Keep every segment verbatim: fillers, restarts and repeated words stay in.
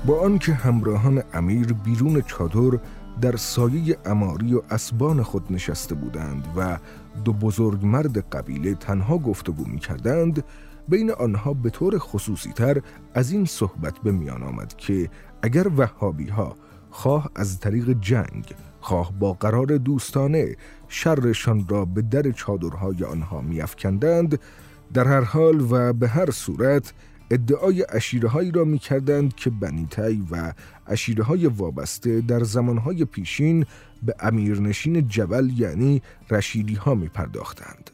با آنکه همراهان امیر بیرون چادر در سایه عماری و اسبان خود نشسته بودند و دو بزرگ مرد قبیله تنها گفتگو می کردند، بین آنها به طور خصوصی تر از این صحبت به میان آمد که اگر وهابی ها خواه از طریق جنگ خواه با قرار دوستانه شرشان را به در چادرهای آنها می افکندند، در هر حال و به هر صورت ادعای عشیره‌هایی را می‌کردند که بنی تی و عشیره‌های وابسته در زمانهای پیشین به امیرنشین جبل یعنی رشیدی‌ها می‌پرداختند.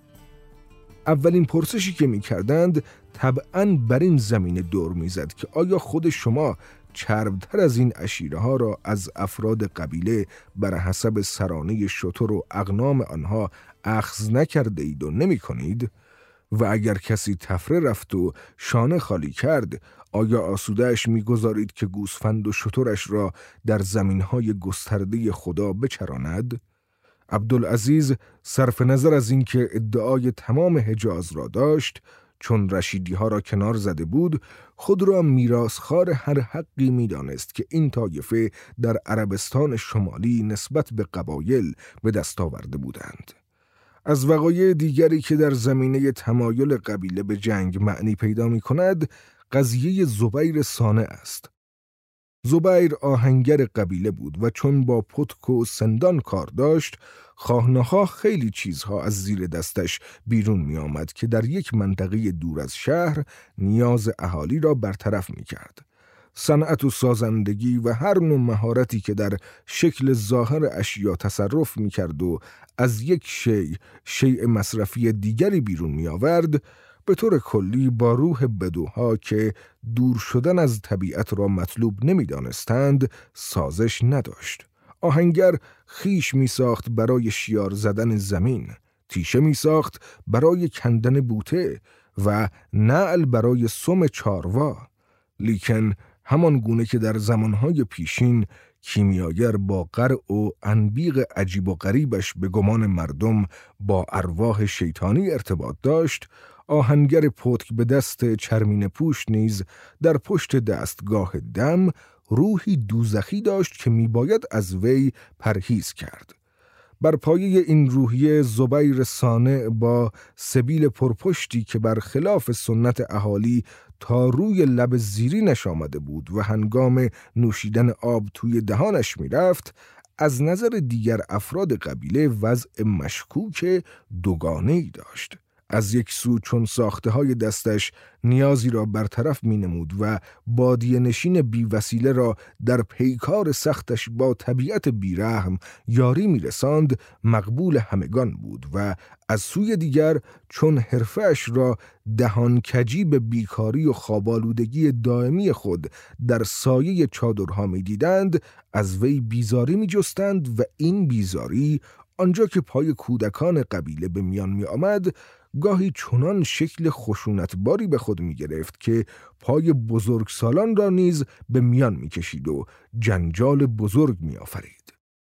اولین پرسشی که می‌کردند طبعاً بر این زمینه دور می‌زد که آیا خود شما چربتر از این عشیره‌ها را از افراد قبیله بر حسب سرانه شتر و اغنام آنها اخذ نکرده اید و نمی‌کنید؟ و اگر کسی تفره رفت و شانه خالی کرد، آیا آسودهش می‌گذارید که گوسفند و شترش را در زمین‌های گسترده خدا بچراند؟ عبدالعزیز صرف نظر از اینکه ادعای تمام حجاز را داشت، چون رشیدی‌ها را کنار زده بود، خود را میراث‌خوار هر حقی می‌دانست که این طایفه در عربستان شمالی نسبت به قبایل به دست آورده بودند. از وقایع دیگری که در زمینه تمایل قبیله به جنگ معنی پیدا می کند، قضیه زبیر صانع است. زبیر آهنگر قبیله بود و چون با پتک و سندان کار داشت، خواهنخواه خیلی چیزها از زیر دستش بیرون می آمد که در یک منطقه دور از شهر نیاز اهالی را برطرف می کرد. صنعت و سازندگی و هر نوع مهارتی که در شکل ظاهر اشیا تصرف می کرد و از یک شیء شیء مصرفی دیگری بیرون می آورد، به طور کلی با روح بدوها که دور شدن از طبیعت را مطلوب نمی دانستند سازش نداشت. آهنگر خیش می ساخت برای شیار زدن زمین، تیشه می ساخت برای کندن بوته و نعل برای سم چاروا. لیکن همان گونه که در زمانهای پیشین کیمیاگر با قرع و انبیق عجیب و غریبش به گمان مردم با ارواح شیطانی ارتباط داشت، آهنگر پتک به دست چرمین پوش نیز در پشت دستگاه دم روحی دوزخی داشت که میباید از وی پرهیز کرد. بر پایه این روحیه زبیر صانع با سبیل پرپشتی که بر خلاف سنت اهالی تا روی لب زیرینش آمده بود و هنگام نوشیدن آب توی دهانش می رفت، از نظر دیگر افراد قبیله وضع مشکوک دوگانه‌ای داشت. از یک سو چون ساخته های دستش نیازی را برطرف می نمود و بادیه نشین بی وسیله را در پیکار سختش با طبیعت بیرحم یاری می رساند، مقبول همگان بود و از سوی دیگر چون حرفش را دهان کجی به بیکاری و خوابالودگی دائمی خود در سایه چادرها می دیدند، از وی بیزاری می جستند و این بیزاری آنجا که پای کودکان قبیله به میان می آمد گاهی چنان شکل خشونتباری به خود می گرفت که پای بزرگسالان را نیز به میان می کشید و جنجال بزرگ می آفرید.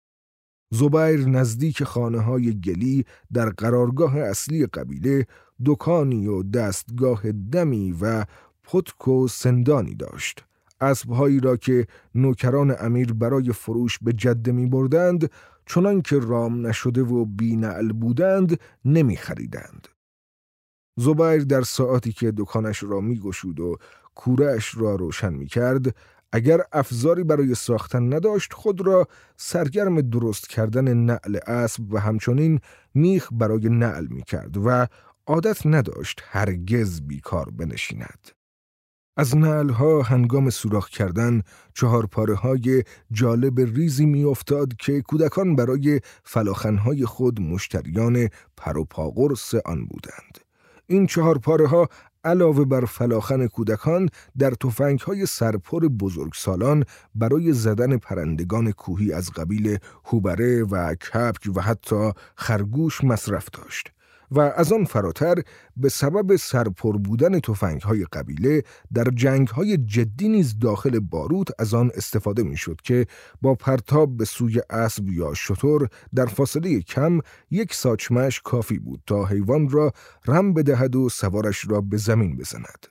زبیر نزدیک خانه های گلی در قرارگاه اصلی قبیله دکانی و دستگاه دمی و پتک و سندانی داشت. اسبهایی را که نوکران امیر برای فروش به جده می بردند، چنان که رام نشده و بی نعل بودند نمی خریدند. زبیر در ساعتی که دکانش را می گشود و کوره‌اش را روشن می کرد، اگر افزاری برای ساختن نداشت خود را سرگرم درست کردن نعل اسب و همچنین میخ برای نعل می کرد و عادت نداشت هرگز بیکار بنشیند. از نعلها هنگام سوراخ کردن چهار پاره های جالب ریزی می افتاد که کودکان برای فلاخنهای خود مشتریان پر و پاقرص آن بودند. این چهار پاره ها علاوه بر فلاخن کودکان در تفنگ‌های سرپر بزرگسالان برای زدن پرندگان کوهی از قبیل هوبره و کپک و حتی خرگوش مصرف داشت و از آن فراتر به سبب سرپر بودن تفنگ‌های قبیله در جنگ‌های جدی نیز داخل باروت از آن استفاده می‌شد که با پرتاب به سوی اسب یا شتر در فاصله کم یک ساچمه‌اش کافی بود تا حیوان را رم بدهد و سوارش را به زمین بزند.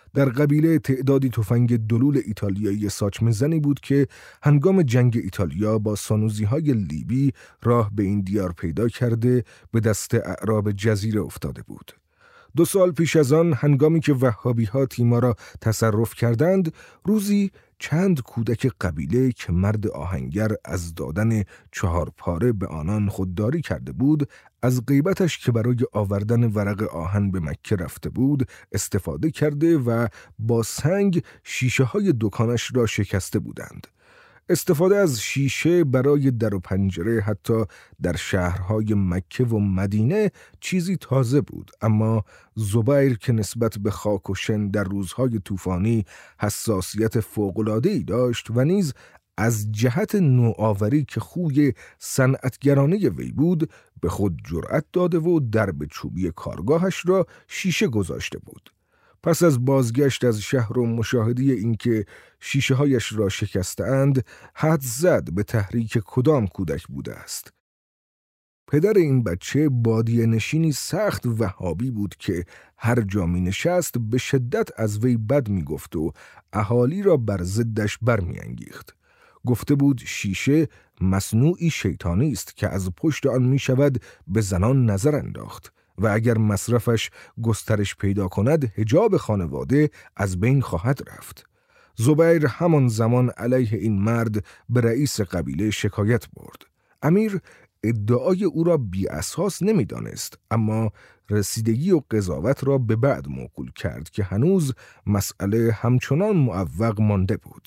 در قبیله تعدادی تفنگ دلول ایتالیایی ساچمه زنی بود که هنگام جنگ ایتالیا با سانوزی‌های لیبی راه به این دیار پیدا کرده به دست اعراب جزیره افتاده بود. دو سال پیش از آن هنگامی که وهابی‌ها تیما را تصرف کردند، روزی چند کودک قبیله که مرد آهنگر از دادن چهار پاره به آنان خودداری کرده بود، از غیبتش که برای آوردن ورق آهن به مکه رفته بود استفاده کرده و با سنگ شیشه های دکانش را شکسته بودند. استفاده از شیشه برای در و پنجره حتی در شهرهای مکه و مدینه چیزی تازه بود، اما زبیر که نسبت به خاک و شن در روزهای طوفانی حساسیت فوق‌العاده‌ای داشت و نیز از جهت نوآوری که خوی صنعتگرانه وی بود به خود جرأت داده و درب چوبی کارگاهش را شیشه گذاشته بود. پس از بازگشت از شهر و مشاهده اینکه شیشه هایش را شکستند، حد زد به تحریک کدام کودک بوده است. پدر این بچه بادیه نشینی سخت وهابی بود که هر جا می نشست به شدت از وی بد می گفت و اهالی را بر ضدش برمی انگیخت. گفته بود شیشه مصنوعی شیطانی است که از پشت آن می شود به زنان نظر انداخت و اگر مصرفش گسترش پیدا کند حجاب خانواده از بین خواهد رفت. زبیر همان زمان علیه این مرد به رئیس قبیله شکایت برد. امیر ادعای او را بی اساس نمی دانست، اما رسیدگی و قضاوت را به بعد موکول کرد که هنوز مسئله همچنان معوق مانده بود.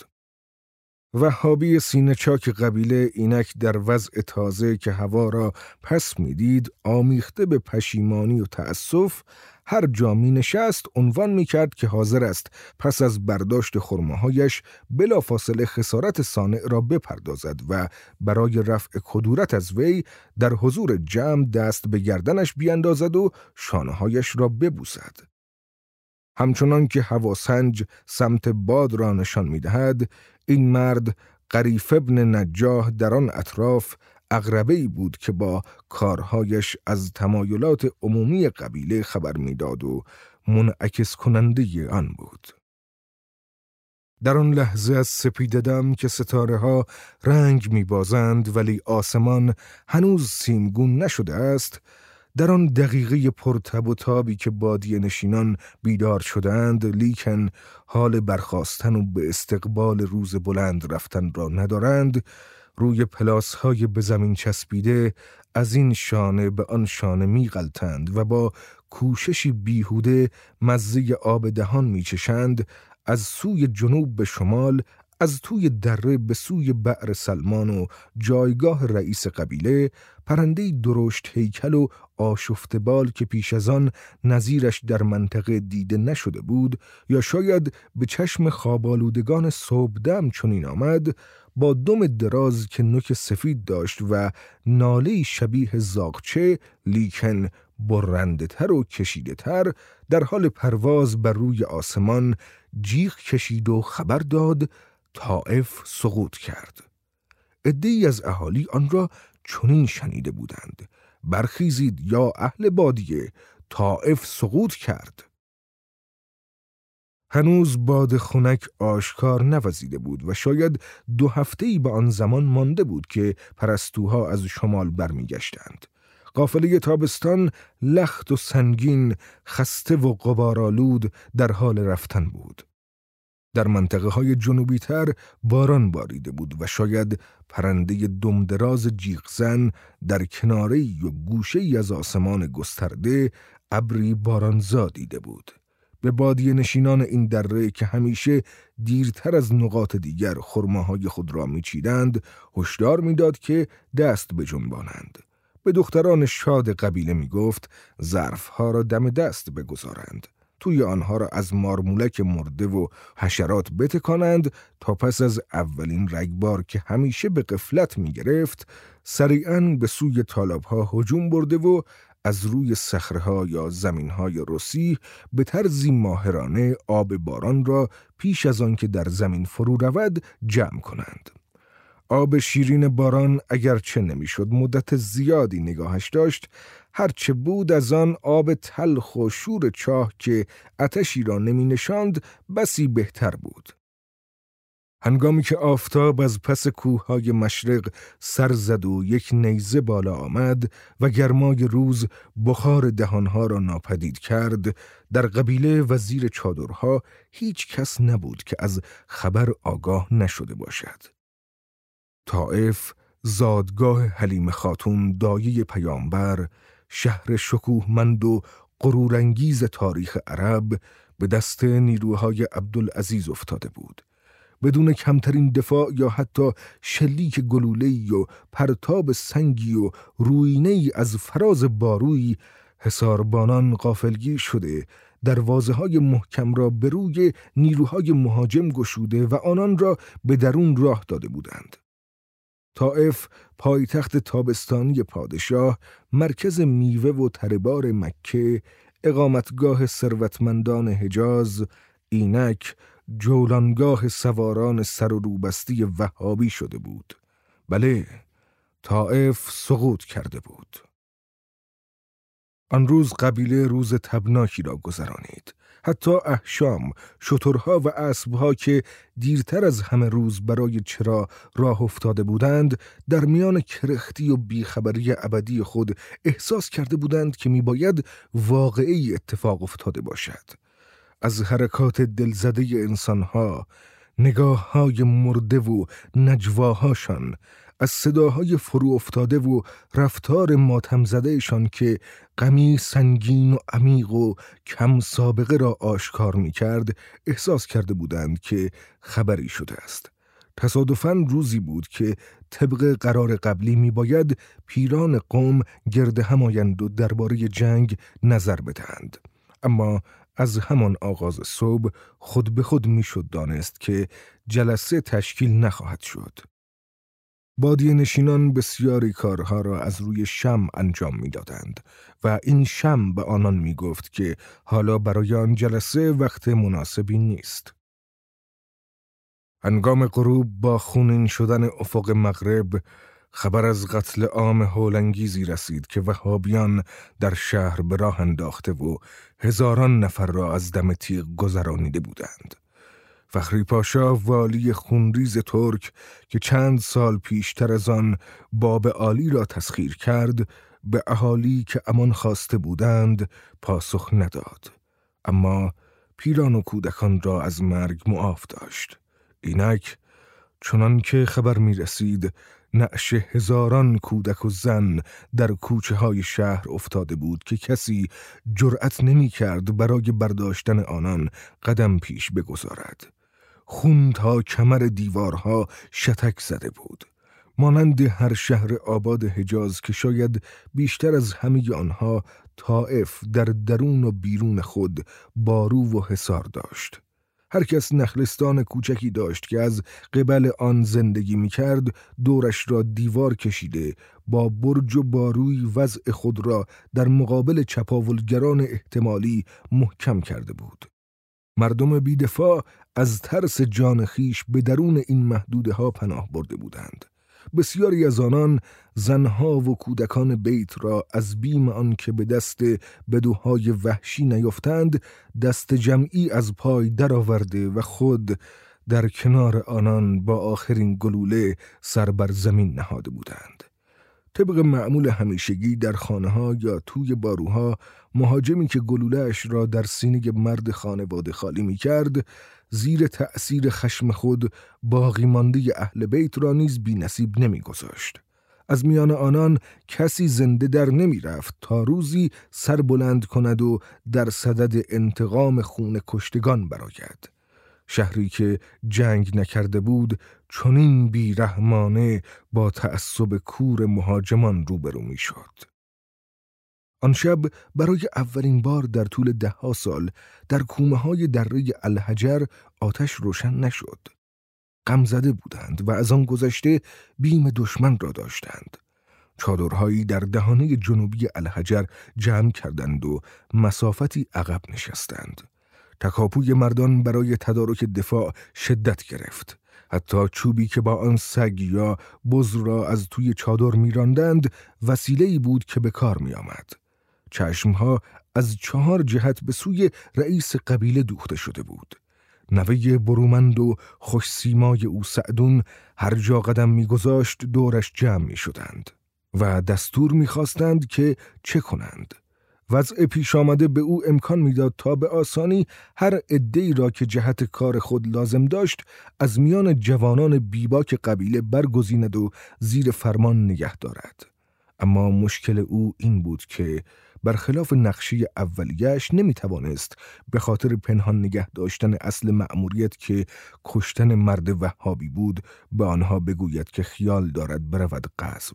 وهابی سینه چاک قبیله اینک در وضع تازه که هوا را پس میدید آمیخته به پشیمانی و تأسف هر جا می نشست عنوان می کرد که حاضر است پس از برداشت خرماهایش بلافاصله خسارت صانع را بپردازد و برای رفع کدورت از وی در حضور جمع دست به گردنش بیندازد و شانه‌هایش را ببوسد. همچنان که هواسنج سمت باد را نشان می دهد، این مرد قریف ابن نجاح در آن اطراف عقربه‌ای بود که با کارهایش از تمایلات عمومی قبیله خبر می‌داد و منعکس کننده آن بود. در آن لحظه از سپیددم که ستاره ها رنگ می‌بازند ولی آسمان هنوز سیمگون نشده است، در آن دقیقه پرتب و تابی که بادیه نشینان بیدار شدند لیکن حال برخاستن و به استقبال روز بلند رفتن را ندارند، روی پلاس های به زمین چسبیده از این شانه به آن شانه می غلطند و با کوششی بیهوده مزه آب دهان می چشند، از سوی جنوب به شمال، از توی دره به سوی بئر سلمان و جایگاه رئیس قبیله، پرنده‌ای درشت هیکل و آشفته بال که پیش از آن نظیرش در منطقه دیده نشده بود یا شاید به چشم خوابالودگان صبحدم چنین آمد، با دم دراز که نوک سفید داشت و ناله‌ای شبیه زاغچه لیکن برنده تر و کشیده تر در حال پرواز بر روی آسمان جیغ کشید و خبر داد طائف سقوط کرد. عده‌ای از اهالی آن را چنین شنیده بودند: برخیزید یا اهل بادیه، طائف سقوط کرد. هنوز باد خنک آشکار نوزیده بود و شاید دو هفته‌ای به آن زمان مانده بود که پرستوها از شمال برمیگشتند. قافله تابستان لخت و سنگین، خسته و غبارآلود در حال رفتن بود. در منطقه های جنوبی تر باران باریده بود و شاید پرنده دمدراز جیغزن در کناره‌ای و گوشه‌ای از آسمان گسترده ابری بارانزا دیده بود. به بادیه نشینان این دره که همیشه دیرتر از نقاط دیگر خرماهای خود را میچیدند هشدار میداد که دست بجنبانند. به دختران شاد قبیله میگفت ظرفها را دم دست بگذارند، توی آنها را از مارمولک مرده و حشرات بتکانند تا پس از اولین رگبار که همیشه به غفلت میگرفت سریعاً به سوی تالابها هجوم برده و از روی صخره‌ها یا زمین‌های رسی به طرزی ماهرانه آب باران را پیش از آن که در زمین فرو رود جمع کنند. آب شیرین باران اگرچه نمی‌شد مدت زیادی نگاهش داشت، هرچه بود از آن آب تلخ و شور چاه که آتشی را نمی نشاند بسی بهتر بود. هنگامی که آفتاب از پس کوههای مشرق سر زد و یک نیزه بالا آمد و گرمای روز بخار دهانها را ناپدید کرد، در قبیله وزیر چادرها هیچ کس نبود که از خبر آگاه نشده باشد. طائف، زادگاه حلیم خاتون دایه پیامبر، شهر شکوهمند و غرورانگیز تاریخ عرب، به دست نیروهای عبدالعزیز افتاده بود. بدون کمترین دفاع یا حتی شلیک گلوله‌ای و پرتاب سنگی و روینه‌ای از فراز بارویی، حصاربانان غافلگیر شده دروازه‌های محکم را به روی نیروهای مهاجم گشوده و آنان را به درون راه داده بودند. طائف، پایتخت تابستانی پادشاه، مرکز میوه و تربار مکه، اقامتگاه ثروتمندان حجاز، اینک جولانگاه سواران سر و روبستی وهابی شده بود. بله، طائف سقوط کرده بود. آن روز قبیله روز تبناکی را گذرانید. حتی احشام، شترها و اسبها که دیرتر از همه روز برای چرا راه افتاده بودند، در میان کرختی و بیخبری ابدی خود احساس کرده بودند که میباید واقعی اتفاق افتاده باشد. از حرکات دلزده انسانها، نگاههای مرده و نجواهاشان، از صداهای فرو افتاده و رفتار ماتم زدهشان که غمی سنگین و عمیق و کم سابقه را آشکار می کرد، احساس کرده بودند که خبری شده است. تصادفاً روزی بود که طبق قرار قبلی می باید پیران قوم گرد هم آیند و درباره جنگ نظر بدهند. اما از همان آغاز صبح خود به خود می شد دانست که جلسه تشکیل نخواهد شد. بادیه نشینان بسیاری کارها را از روی شمع انجام می دادند و این شمع به آنان می گفت که حالا برای آن جلسه وقت مناسبی نیست. هنگام غروب با خونین شدن افق مغرب، خبر از قتل عام هولانگیزی رسید که وهابیان در شهر به راه انداخته و هزاران نفر را از دم تیغ گذرانیده بودند. فخری پاشا، والی خونریز ترک که چند سال پیشتر از آن باب عالی را تسخیر کرد، به اهالی که امان خواسته بودند پاسخ نداد. اما پیران و کودکان را از مرگ معاف داشت. اینک چنان که خبر می رسید، نعش هزاران کودک و زن در کوچه های شهر افتاده بود که کسی جرأت نمی کرد برای برداشتن آنان قدم پیش بگذارد. خون تا کمر دیوارها شتک زده بود. مانند هر شهر آباد حجاز که شاید بیشتر از همه آنها طائف در درون و بیرون خود بارو و حصار داشت. هر کس نخلستان کوچکی داشت که از قبل آن زندگی می کرد، دورش را دیوار کشیده با برج و باروی وضع خود را در مقابل چپاولگران احتمالی محکم کرده بود. مردم بیدفاع از ترس جان خیش به درون این محدوده ها پناه برده بودند. بسیاری از آنان زنها و کودکان بیت را از بیم آن که به دست بدوهای وحشی نیفتند، دست جمعی از پای درآورده و خود در کنار آنان با آخرین گلوله سر بر زمین نهاده بودند. طبق معمول همیشگی در خانه ها یا توی باروها، مهاجمی که گلوله‌اش را در سینه مرد خانواده خالی می کرد، زیر تأثیر خشم خود باقی مانده اهل بیت را نیز بی نصیب نمی گذاشت. از میان آنان کسی زنده در نمی رفت تا روزی سر بلند کند و در صدد انتقام خون کشتگان برآید. شهری که جنگ نکرده بود چنین بیرحمانه با تعصب کور مهاجمان روبرو می شد. آن شب برای اولین بار در طول ده ها سال در کومه های دره الحجر آتش روشن نشد. غم زده بودند و از آن گذشته بیم دشمن را داشتند. چادرهایی در دهانه جنوبی الحجر جمع کردند و مسافتی عقب نشستند. تکاپوی مردان برای تدارک دفاع شدت گرفت. حتی چوبی که با آن سگ یا بز را از توی چادر می راندند وسیله‌ای بود که به کار می آمد. چشمها از چهار جهت به سوی رئیس قبیله دوخته شده بود. نوه برومند و خوش سیمای او سعدون هر جا قدم می‌گذاشت دورش جمع می‌شدند و دستور می‌خواستند که چه کنند. وضع پیش آمده به او امکان میداد تا به آسانی هر عده‌ای را که جهت کار خود لازم داشت از میان جوانان بیباک قبیله برگزیند و زیر فرمان نگه دارد. اما مشکل او این بود که برخلاف نقشه اولیه‌اش نمیتوانست به خاطر پنهان نگه داشتن اصل مأموریت که کشتن مرد وهابی بود به آنها بگوید که خیال دارد برود غزو.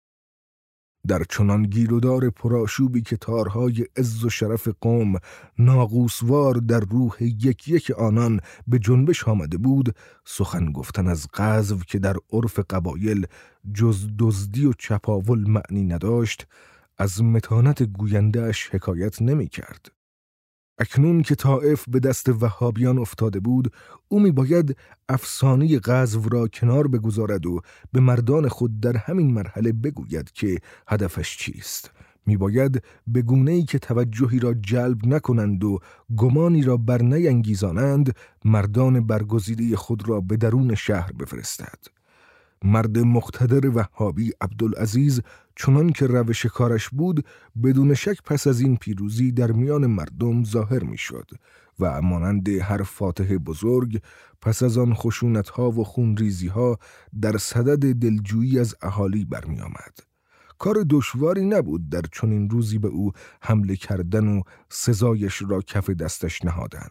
در چنان گیرودار پرآشوبی که تارهای عز و شرف قوم ناقوسوار در روح یک یک آنان به جنبش آمده بود، سخن گفتن از غزو که در عرف قبایل جز دزدی و چپاول معنی نداشت، از متانت گوینده‌اش حکایت نمی کرد. اکنون که طائف به دست وهابیان افتاده بود، او می باید افسانه غزو را کنار بگذارد و به مردان خود در همین مرحله بگوید که هدفش چیست. می باید به گونه‌ای که توجهی را جلب نکنند و گمانی را بر نینگیزانند، مردان برگزیده خود را به درون شهر بفرستد. مرد مقتدر وهابی عبدالعزیز چنان که روش کارش بود بدون شک پس از این پیروزی در میان مردم ظاهر می شد و مانند هر فاتح بزرگ پس از آن خشونت‌ها و خونریزی‌ها در صدد دلجویی از اهالی برمی آمد. کار دشواری نبود در چنین روزی به او حمله کردن و سزایش را کف دستش نهادن.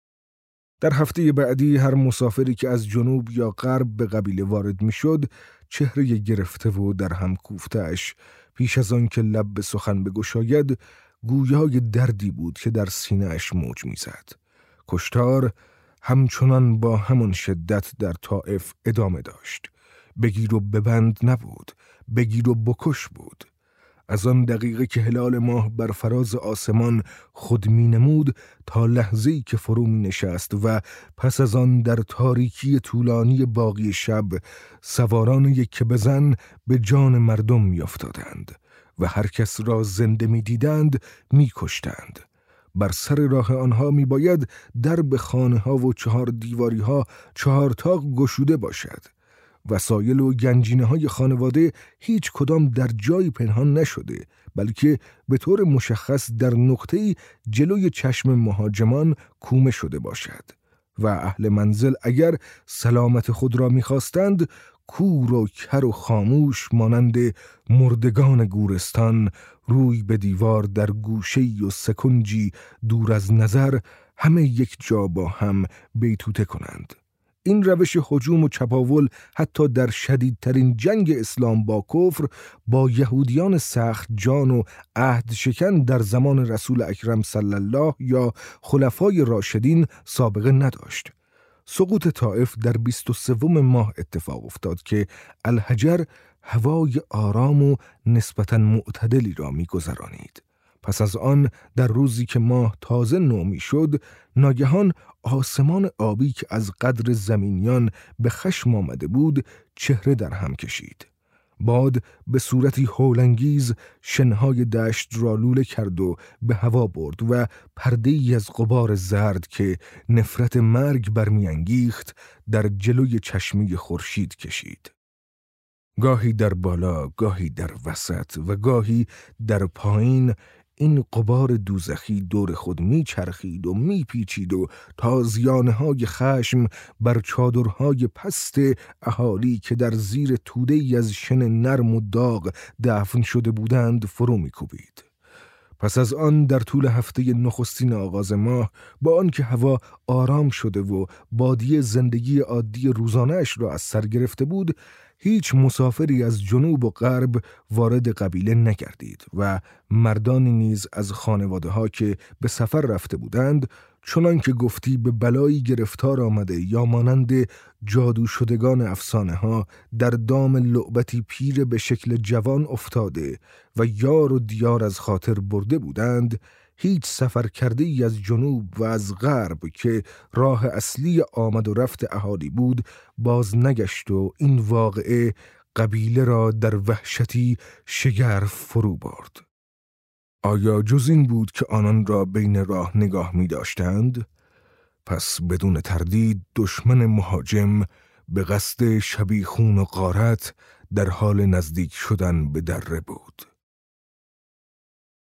در هفته بعدی هر مسافری که از جنوب یا غرب به قبیله وارد می شد، چهره گرفته و در هم کوفته‌اش پیش از آن که لب به سخن بگشاید، گویای دردی بود که در سینه‌اش موج می زد. کشتار همچنان با همان شدت در طائف ادامه داشت. بگیر و ببند نبود، بگیر و بکش بود. از آن دقیقه که هلال ماه بر فراز آسمان خود می نمود تا لحظه‌ای که فرو می نشست و پس از آن در تاریکی طولانی باقی شب سواران یک بزن به جان مردم می افتادند و هر کس را زنده می دیدند می کشتند. بر سر راه آنها می باید درب خانه ها و چهار دیواری ها چهار تاق گشوده باشد. وسایل و گنجینه های خانواده هیچ کدام در جایی پنهان نشده، بلکه به طور مشخص در نقطه‌ای جلوی چشم مهاجمان کومه شده باشد و اهل منزل اگر سلامت خود را می‌خواستند کور و کر و خاموش مانند مردگان گورستان روی به دیوار در گوشه‌ای و سکنجی دور از نظر همه یک جا با هم بیتوته کنند. این روش هجوم و چپاول حتی در شدیدترین جنگ اسلام با کفر با یهودیان سخت جان و عهد شکن در زمان رسول اکرم صلی الله یا خلفای راشدین سابقه نداشت. سقوط طائف در بیست و سوم ماه اتفاق افتاد که الحجر هوای آرام و نسبتاً معتدلی را می‌گذرانید. پس از آن در روزی که ماه تازه نومی شد، ناگهان آسمان آبی که از قدر زمینیان به خشم آمده بود چهره در هم کشید. باد به صورتی هولانگیز شنهای دشت را لوله کرد و به هوا برد و پرده‌ای از غبار زرد که نفرت مرگ برمیانگیخت در جلوی چشمه خورشید کشید. گاهی در بالا، گاهی در وسط و گاهی در پایین این غبار دوزخی دور خود می چرخید و می پیچید و تازیانه‌های خشم بر چادرهای پست اهالی که در زیر توده‌ای از شن نرم و داغ دفن شده بودند فرو می کوبید. پس از آن در طول هفته نخستین آغاز ماه با آنکه هوا آرام شده و بادیه زندگی عادی روزانه‌اش را از سر گرفته بود، هیچ مسافری از جنوب و غرب وارد قبیله نگردید و مردانی نیز از خانواده ها که به سفر رفته بودند چنان که گفتی به بلایی گرفتار آمده یا مانند جادو شدگان افسانه ها در دام لعبتی پیر به شکل جوان افتاده و یار و دیار از خاطر برده بودند، هیچ سفر کرده ای از جنوب و از غرب که راه اصلی آمد و رفت اهالی بود باز نگشت و این واقعه قبیله را در وحشتی شگرف فرو برد. آیا جز این بود که آنان را بین راه نگاه می داشتند؟ پس بدون تردید دشمن مهاجم به قصد شبیخون و غارت در حال نزدیک شدن به دره بود.